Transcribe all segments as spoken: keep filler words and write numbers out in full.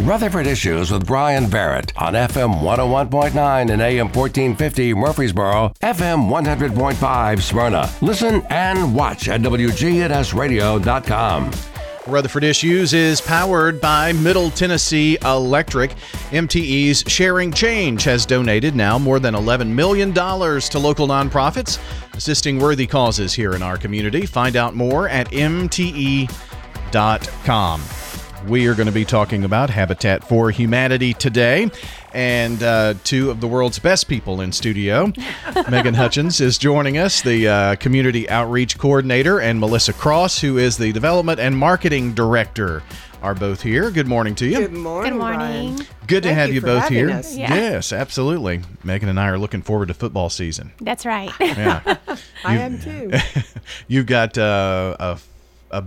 Rutherford Issues with Brian Barrett on F M one oh one point nine and A M fourteen fifty Murfreesboro, F M one hundred point five Smyrna. Listen and watch at W G N S radio dot com. Rutherford Issues is powered by Middle Tennessee Electric. M T E's Sharing Change has donated now more than eleven million dollars to local nonprofits, assisting worthy causes here in our community. Find out more at M T E dot com. We are going to be talking about Habitat for Humanity today, and uh, two of the world's best people in studio. Megan Hutchins is joining us, the uh, Community Outreach Coordinator, and Melissa Cross, who is the Development and Marketing Director, are both here. Good morning to you. Good morning, Good morning. Brian. Good to Thank have you you for both having here. us. Yeah. Yes, absolutely. Megan and I are looking forward to football season. That's right. Yeah. I You- am too. You've got uh, a, a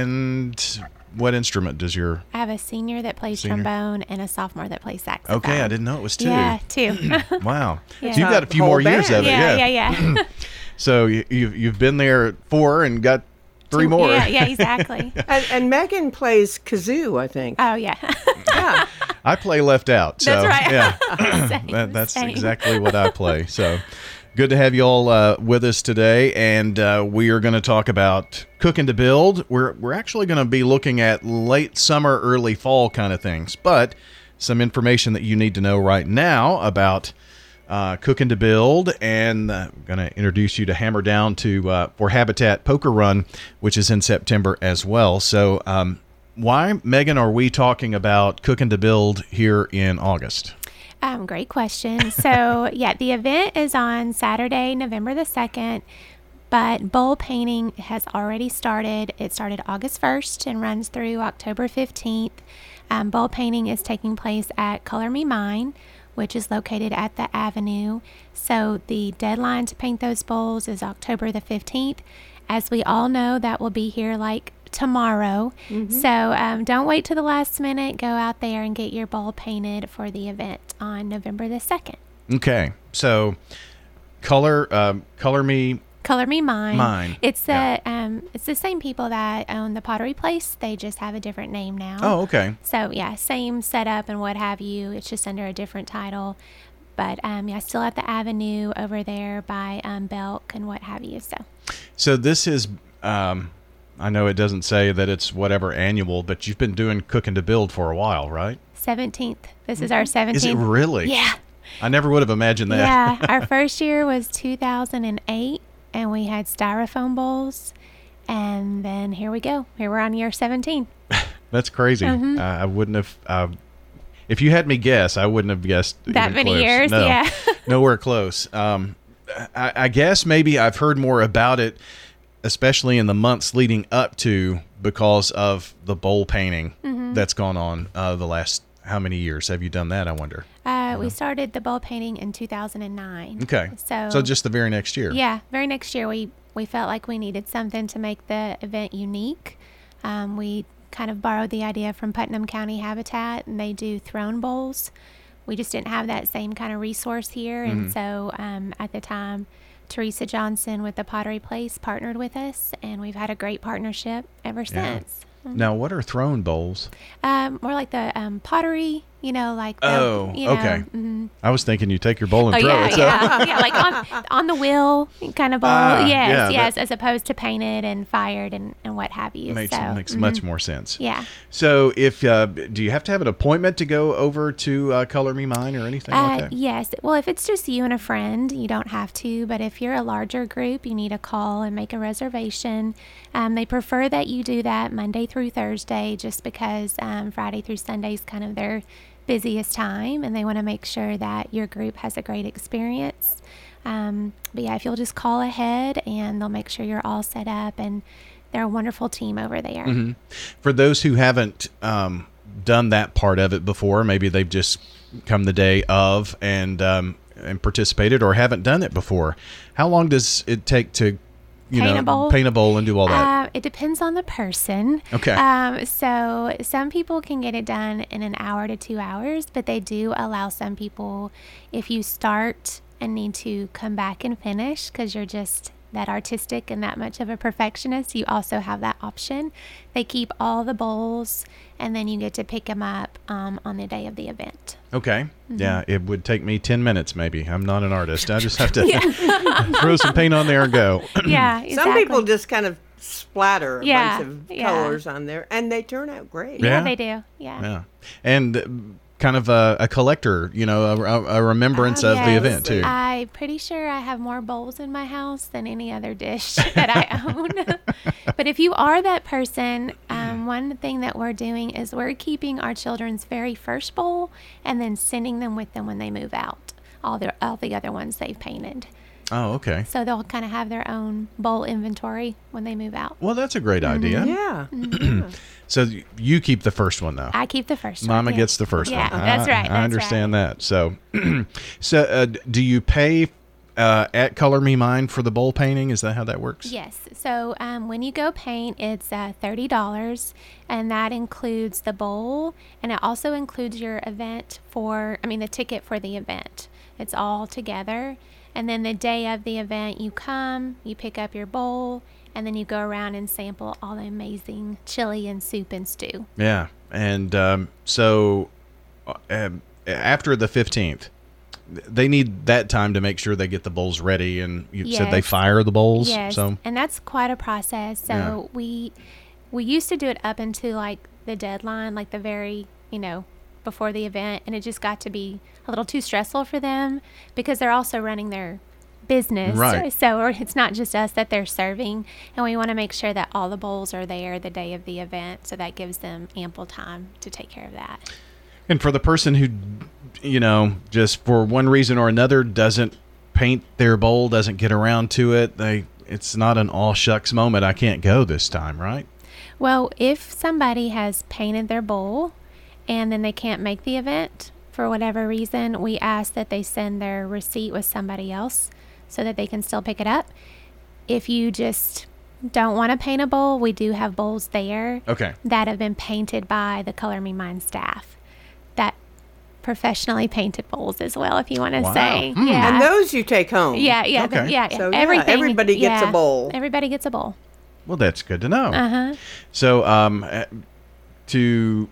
band. What instrument does your... I have a senior that plays Senior. trombone and a sophomore that plays saxophone. Okay, I didn't know it was two. Yeah, two. Wow. Yeah. So you've got a few Whole more years band. of it. yeah, yeah, yeah. So you, you've, you've been there four and got three more. Yeah, yeah, exactly. and, and Megan plays kazoo, I think. Oh, yeah. Yeah. I play left out. So, That's right. Yeah, Same, that, that's same. exactly what I play. So good to have you all uh, with us today. And uh, we are going to talk about Cooking to Build. We're, we're actually going to be looking at late summer, early fall kind of things. But some information that you need to know right now about uh, Cooking to Build. And uh, I'm going to introduce you to Hammer Down to uh, for Habitat Poker Run, which is in September as well. So um, why, Megan, are we talking about Cooking to Build here in August? Um, great question. So, yeah, the event is on Saturday, November the second, but bowl painting has already started. It started August first and runs through October fifteenth. Um, bowl painting is taking place at Color Me Mine, which is located at the Avenue. So the deadline to paint those bowls is October the fifteenth. As we all know, that will be here like tomorrow. Mm-hmm. So um, don't wait till the last minute. Go out there and get your bowl painted for the event on November the second. Okay, so color, um, color me. Color Me Mine. Mine. It's the Yeah. um, it's the same people that own the Pottery Place. They just have a different name now. Oh, okay. So yeah, same setup and what have you. It's just under a different title. But um, yeah, still at the Avenue over there by um, Belk and what have you. So So this is. Um, I know it doesn't say that it's whatever annual, but you've been doing Cooking to Build for a while, right? seventeenth. This is our seventeenth. Is it really? Yeah. I never would have imagined that. Yeah. Our first year was two thousand eight, and we had styrofoam bowls. And then here we go. Here we're on year seventeen. That's crazy. Mhm. Uh, I wouldn't have. Uh, if you had me guess, I wouldn't have guessed That even many close. years, No, yeah. nowhere close. Um, I, I guess maybe I've heard more about it, especially in the months leading up to, because of the bowl painting Mm-hmm. that's gone on uh, the last. How many years have you done that? I wonder. Uh, we started the bowl painting in two thousand nine. Okay. So, So just the very next year. yeah, very next year we, we felt like we needed something to make the event unique. Um, we kind of borrowed the idea from Putnam County Habitat, and they do throne bowls. We just didn't have that same kind of resource here. And so um, at the time, Teresa Johnson with the Pottery Place partnered with us, and we've had a great partnership ever Yeah. since. Now, what are throne bowls? Um, more like the um, pottery, you know, like the, Oh, you know, okay. mhm. I was thinking you take your bowl and Oh throw yeah, it. So. yeah, yeah, like on on the wheel kind of bowl. Ah, yes, yeah, yes, that- as opposed to painted and fired and, and what have you. Makes, so makes mhm. much more sense. Yeah. So, if uh, do you have to have an appointment to go over to uh, Color Me Mine or anything Uh, like that? yes. Well, if it's just you and a friend, you don't have to. But if you're a larger group, you need to call and make a reservation. Um, they prefer that you do that Monday through Thursday, just because um, Friday through Sunday is kind of their busiest time, and they want to make sure that your group has a great experience. Um, but yeah, if you'll just call ahead, and they'll make sure you're all set up, and they're a wonderful team over there. Mm-hmm. For those who haven't um, done that part of it before, maybe they've just come the day of and um, and participated, or haven't done it before. How long does it take to you Paint know, a bowl? paint a bowl and do all that? Uh, it depends on the person. Okay. Um, so some people can get it done in an hour to two hours, but they do allow some people, if you start and need to come back and finish because you're just that artistic and that much of a perfectionist, you also have that option. They keep all the bowls, and then you get to pick them up um, on the day of the event. Okay. Mm-hmm. Yeah, it would take me ten minutes maybe. I'm not an artist. I just have to throw some paint on there and go. Yeah, exactly. Some people just kind of splatter a Yeah, bunch of yeah. colors on there, and they turn out great. Yeah, Yeah. they do. Yeah. Yeah. And uh, kind of a, a collector, you know, a, a- a remembrance Ah, of the Yes. event too. I'm pretty sure I have more bowls in my house than any other dish that I own. But if you are that person, um, one thing that we're doing is we're keeping our children's very first bowl and then sending them with them when they move out. All the all the other ones they've painted, Oh, okay. so they'll kind of have their own bowl inventory when they move out. Well, that's a great idea. Yeah. So you keep the first one though. I keep the first one. Mama yeah. gets the first Yeah, one. that's I- right. I that's understand right. that. So, so uh, d- do you pay uh, at Color Me Mine for the bowl painting? Is that how that works? Yes. So um, when you go paint, it's uh, thirty dollars, and that includes the bowl, and it also includes your event for, I mean, the ticket for the event. It's all together. And then the day of the event, you come, you pick up your bowl, and then you go around and sample all the amazing chili and soup and stew. Yeah. And um, so uh, um, after the fifteenth, they need that time to make sure they get the bowls ready. And you said they Yes. fire the bowls. Yes, So and that's quite a process. So Yeah. we we used to do it up until like the deadline, like the very, you know, before the event, and it just got to be a little too stressful for them because they're also running their business. Right. So or it's not just us that they're serving, and we want to make sure that all the bowls are there the day of the event, so that gives them ample time to take care of that. And for the person who, you know, just for one reason or another doesn't paint their bowl, doesn't get around to it, they it's not an all shucks moment. I can't go this time, right? Well, if somebody has painted their bowl and then they can't make the event for whatever reason, we ask that they send their receipt with somebody else so that they can still pick it up. If you just don't want to paint a bowl, we do have bowls there Okay. that have been painted by the Color Me Mine staff. That professionally painted bowls as well, if you want to Wow. say. Hmm. Yeah. And those you take home. yeah, yeah, the- Okay. yeah, So, yeah, everything. everybody gets a yeah, bowl. Everybody gets a bowl. Well, that's good to know. Uh-huh. So, um, uh, to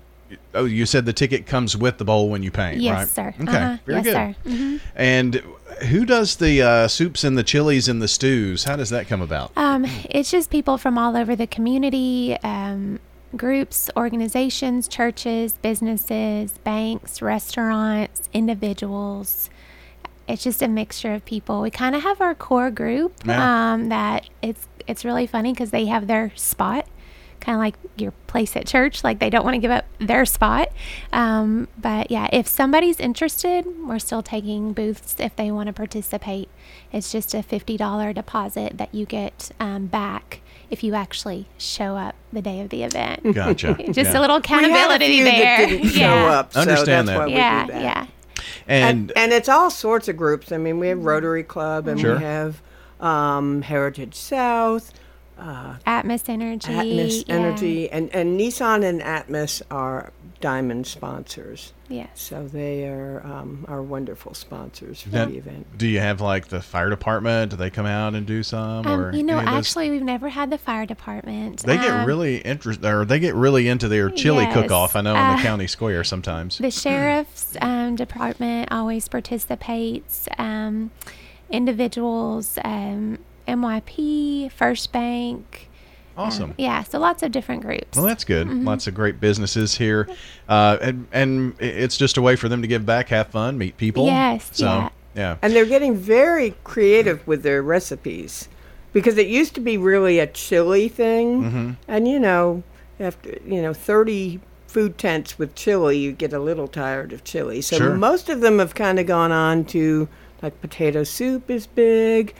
oh, you said the ticket comes with the bowl when you paint, Yes, right? sir. Okay, Uh-huh. very yes, good. sir. Mhm. And who does the uh, soups and the chilies and the stews? How does that come about? Um, it's just people from all over the community, um, groups, organizations, churches, businesses, banks, restaurants, individuals. It's just a mixture of people. We kind of have our core group Yeah. um, that it's it's really funny because they have their spot, kind of like your place at church. Like they don't want to give up their spot. Um, but yeah, if somebody's interested, we're still taking booths if they want to participate. It's just a fifty dollars deposit that you get um, back if you actually show up the day of the event. Gotcha. Just Yeah. a little We had a accountability few there. that didn't show yeah. up, so Understand that's that. why we Yeah, do that. yeah. And, And, and it's all sorts of groups. I mean, we have Rotary Club, and Sure. we have um, Heritage South, uh, Atmos Energy. Atmos yeah. Energy, and, and Nissan and Atmos are diamond sponsors. Yes. So they are um, are wonderful sponsors for Now, the event. do you have like the fire department? Do they come out and do some? or Um, you know, any of those? actually, we've never had the fire department. They get Um, really interested, or they get really into their chili Yes. cook-off. I know in Uh, the county square sometimes. The sheriff's um, department always participates. Um, individuals, um, N Y P, First Bank. Awesome. um, yeah, so lots of different groups. Well, that's good. Mm-hmm. Lots of great businesses here, uh, and and it's just a way for them to give back, have fun, meet people. Yes, So yeah. yeah. And they're getting very creative with their recipes, because it used to be really a chili thing, Mm-hmm. and you know, after you know thirty food tents with chili, you get a little tired of chili. So Sure. most of them have kind of gone on to, like, potato soup is big,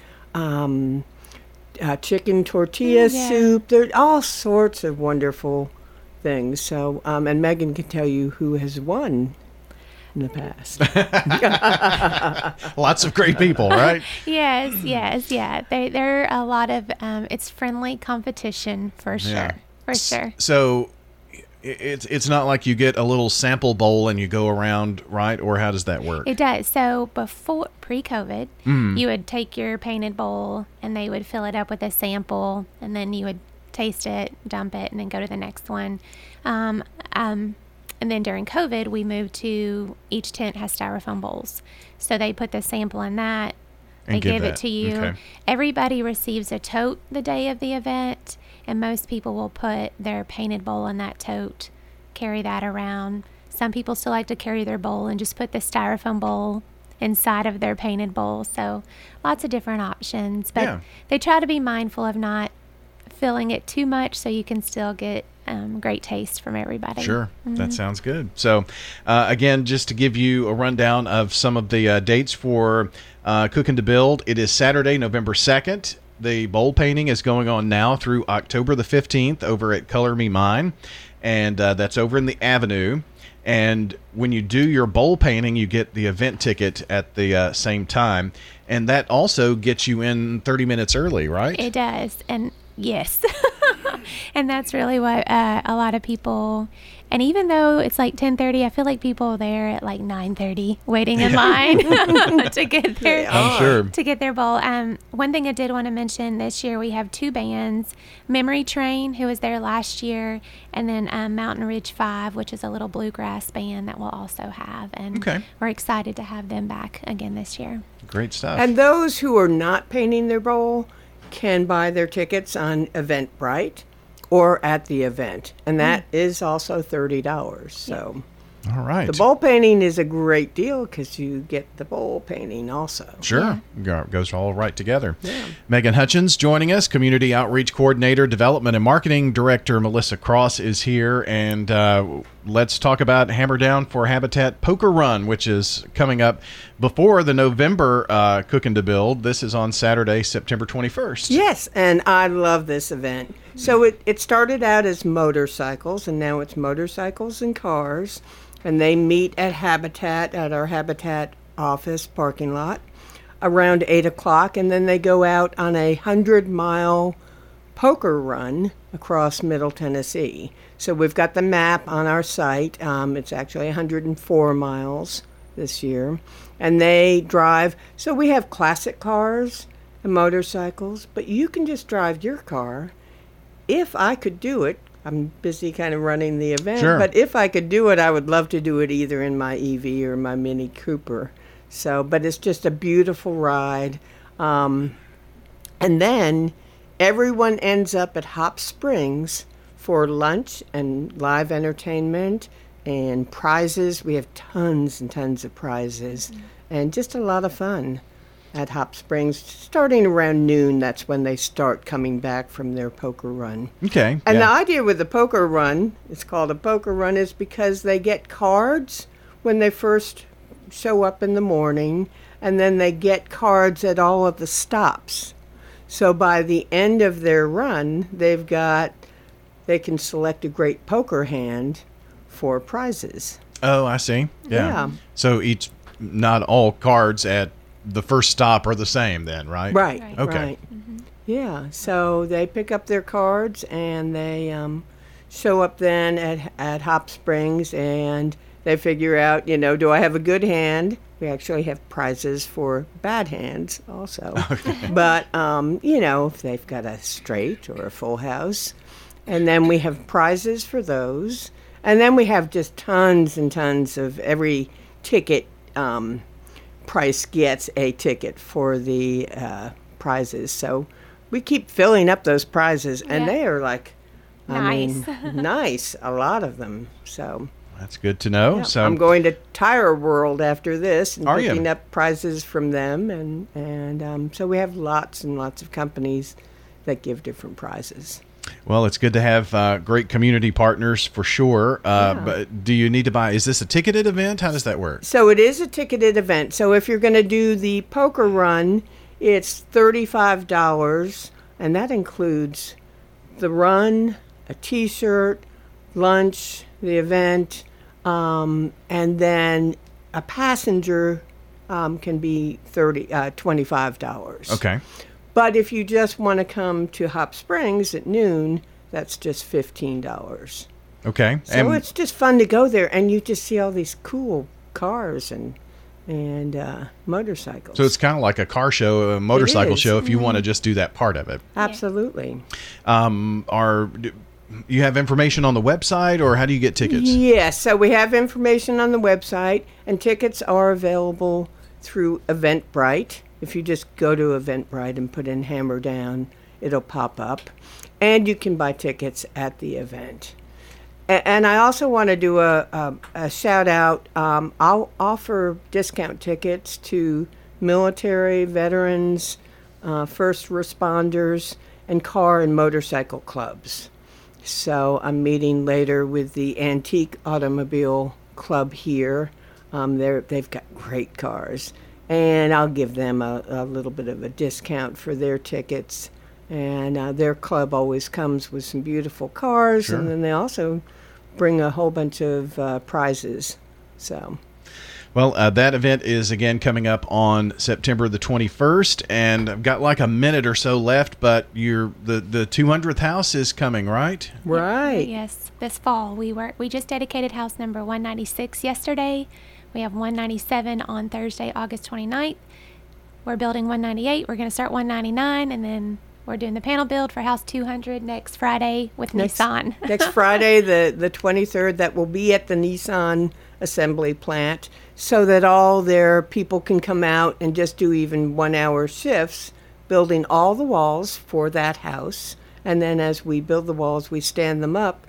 um, uh, chicken tortilla Mm, yeah. soup. There are all sorts of wonderful things. So, um, and Megan can tell you who has won in the past. Lots of great people, right? Yes, yes, yeah. They, there are a lot of, um, it's friendly competition for sure. Yeah. For sure. So, it's it's not like you get a little sample bowl and you go around, right? Or how does that work? It does. So before pre-COVID, Mm. you would take your painted bowl and they would fill it up with a sample, and then you would taste it, dump it, and then go to the next one. Um, um, and then during COVID, we moved to each tent has styrofoam bowls. So they put the sample in that. They And give give that. it to you. Okay. Everybody receives a tote the day of the event, and most people will put their painted bowl in that tote, carry that around. Some people still like to carry their bowl and just put the styrofoam bowl inside of their painted bowl. So lots of different options. But Yeah. they try to be mindful of not filling it too much so you can still get um, great taste from everybody. Sure, that sounds good. So, uh, again, just to give you a rundown of some of the uh, dates for uh, Cooking to Build, it is Saturday, November second. The bowl painting is going on now through October the fifteenth over at Color Me Mine, and uh, that's over in the Avenue. And when you do your bowl painting, you get the event ticket at the uh, same time, and that also gets you in thirty minutes early, right? It does. And yes. And that's really what uh, a lot of people, and even though it's like ten thirty, I feel like people are there at like nine thirty waiting in line to get their I'm sure. to get their bowl. Um, one thing I did want to mention this year, we have two bands, Memory Train, who was there last year, and then um, Mountain Ridge Five, which is a little bluegrass band that we'll also have. And Okay. we're excited to have them back again this year. Great stuff. And those who are not painting their bowl can buy their tickets on Eventbrite or at the event. And that is also thirty dollars. So All right. the bowl painting is a great deal because you get the bowl painting also. Sure. Go- Goes all right together. Megan Hutchins joining us, Community Outreach Coordinator, Development and Marketing Director Melissa Cross is here. And uh, let's talk about Hammer Down for Habitat Poker Run, which is coming up before the November uh, Cooking to Build. This is on Saturday, September twenty-first. Yes, and I love this event. So it, it started out as motorcycles, and now it's motorcycles and cars. And they meet at Habitat, at our Habitat office parking lot, around eight o'clock. And then they go out on a hundred-mile poker run across Middle Tennessee. So we've got the map on our site. Um, it's actually one hundred four miles this year. And they drive. So we have classic cars and motorcycles, but you can just drive your car. If I could do it, I'm busy kind of running the event, Sure. but if I could do it, I would love to do it either in my E V or my Mini Cooper. So, but it's just a beautiful ride. Um, and then everyone ends up at Hop Springs for lunch and live entertainment and prizes. We have tons and tons of prizes and just a lot of fun at Hop Springs. Starting around noon, that's when they start coming back from their poker run. Okay. And the yeah. idea with the poker run, it's called a poker run, is because they get cards when they first show up in the morning, and then they get cards at all of the stops. So by the end of their run, they've got, they can select a great poker hand for prizes. Oh, I see. Yeah. Yeah. So each, not all cards at the first stop are the same then, right? Right. Right. Okay. Right. Yeah. So they pick up their cards and they um, show up then at at Hop Springs, and they figure out, you know, do I have a good hand? We actually have prizes for bad hands also. But um, you know, if they've got a straight or a full house, and then we have prizes for those, and then we have just tons and tons of every ticket. Um, price gets a ticket for the uh, prizes. So we keep filling up those prizes, and Yeah. they are like, I Nice. mean, nice, a lot of them. So That's good to know. yeah, So I'm going to Tire World after this and Are you? picking up prizes from them, and and um, so we have lots and lots of companies that give different prizes. Well, it's good to have uh, great community partners for sure. Uh, Yeah. But do you need to buy? Is this a ticketed event? How does that work? So it is a ticketed event. So if you're going to do the poker run, it's thirty-five dollars, and that includes the run, a T-shirt, lunch, the event, um, and then a passenger um, can be thirty, uh, twenty-five dollars. Okay. But if you just want to come to Hop Springs at noon, that's just fifteen dollars. Okay. So And- it's just fun to go there, and you just see all these cool cars and and uh, motorcycles. So it's kind of like a car show, a motorcycle is. show, if you want to just do that part of it. Absolutely. Um, are do you have information on the website, or how do you get tickets? Yes, so we have information on the website, and tickets are available through Eventbrite. If you just go to Eventbrite and put in Hammer Down, it'll pop up. And you can buy tickets at the event. A- And I also want to do a, a, a shout out. Um, I'll offer discount tickets to military, veterans, uh, first responders, and car and motorcycle clubs. So I'm meeting later with the Antique Automobile Club here. Um, they're, they've got great cars. And I'll give them a, a little bit of a discount for their tickets. And uh, their club always comes with some beautiful cars. Sure. And then they also bring a whole bunch of uh, prizes. So... Well, uh, that event is again coming up on September the twenty-first, and I've got like a minute or so left. But you're, the the two hundredth house is coming, right? Right. Yes, this fall. We were we just dedicated house number one ninety-six yesterday. We have one ninety-seven on Thursday, August twenty-ninth. We're building one ninety-eight. We're going to start one ninety-nine, and then we're doing the panel build for house two hundred next Friday with Next- Nissan. Next Friday, the, the twenty-third, that will be at the Nissan assembly plant, so that all their people can come out and just do even one-hour shifts, building all the walls for that house. And then as we build the walls, we stand them up.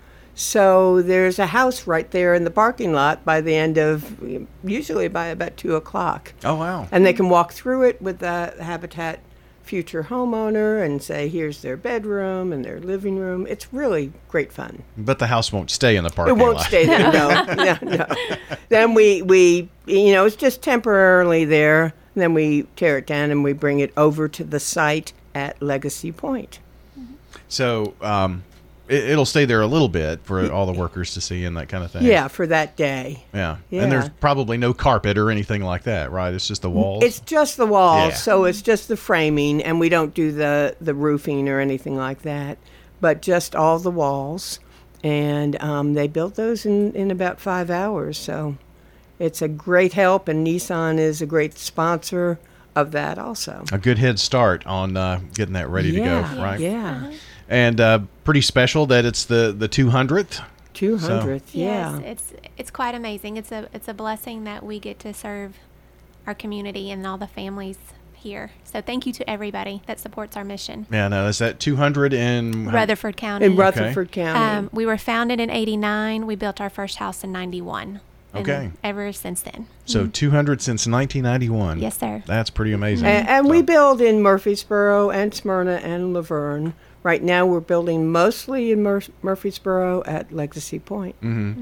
So there's a house right there in the parking lot by the end of, usually by about two o'clock. Oh, wow. And they can walk through it with the Habitat future homeowner and say, here's their bedroom and their living room. It's really great fun. But the house won't stay in the parking It won't lot. stay there, no, no, no. Then we, we, you know, it's just temporarily there. Then we tear it down and we bring it over to the site at Legacy Point. So um, it, it'll stay there a little bit for all the workers to see and that kind of thing. Yeah, for that day. Yeah. Yeah. And there's probably no carpet or anything like that, right? It's just the walls. It's just the walls, Yeah. so it's just the framing, and we don't do the, the roofing or anything like that, but just all the walls. And um, they built those in, in about five hours, so it's a great help, and Nissan is a great sponsor of that also. a good head start on uh, getting that ready to Yeah, go, right? Yeah, And uh, pretty special that it's the, the two hundredth. two hundredth, yeah. Yes, it's it's quite amazing. It's a it's a blessing that we get to serve our community and all the families here. So thank you to everybody that supports our mission. Yeah, no, is that two hundred in Rutherford County. In Rutherford County. Um, we were founded in eighty-nine. We built our first house in ninety-one. And Okay. ever since then. So two hundred since nineteen ninety-one. Yes, sir. That's pretty amazing. And, and we So- build in Murfreesboro and Smyrna and Laverne. Right now, we're building mostly in Mur- Murfreesboro at Legacy Point.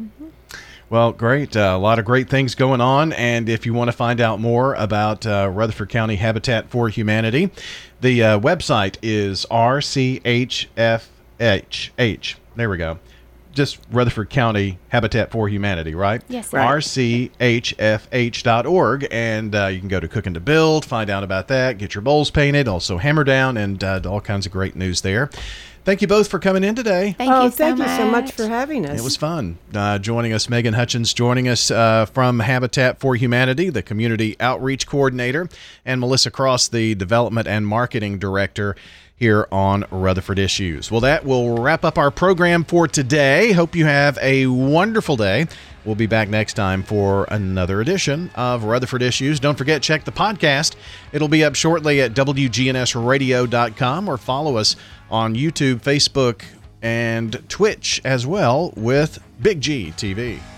Well, great. Uh, a lot of great things going on. And if you want to find out more about uh, Rutherford County Habitat for Humanity, the uh, website is R C H F H. There we go. Just Rutherford County Habitat for Humanity, right? Yes, sir. R C H F H dot org. And uh, you can go to Cooking to Build, find out about that, get your bowls painted, also Hammer Down, and uh, all kinds of great news there. Thank you both for coming in today. Thank oh, you so thank much. you so much for having us. It was fun. Uh, joining us, Megan Hutchins, joining us uh, from Habitat for Humanity, the Community Outreach Coordinator, and Melissa Cross, the Development and Marketing Director here on Rutherford Issues. Well, that will wrap up our program for today. Hope you have a wonderful day. We'll be back next time for another edition of Rutherford Issues. Don't forget, check the podcast. It'll be up shortly at W G N S radio dot com, or follow us on YouTube, Facebook, and Twitch as well with Big G T V.